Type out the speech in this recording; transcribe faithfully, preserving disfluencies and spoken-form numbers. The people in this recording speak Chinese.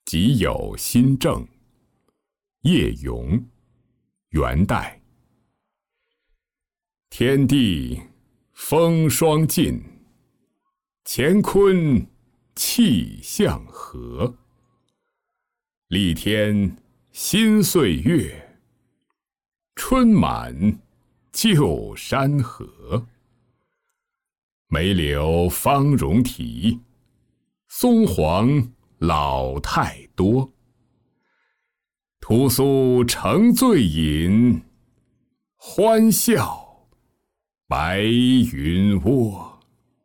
己有新政。叶咏，元代。天地风霜尽，乾坤气象和。立天新岁月，春满旧山河。梅柳芳容体，松黄老态多。屠苏成醉饮，欢笑白云窝。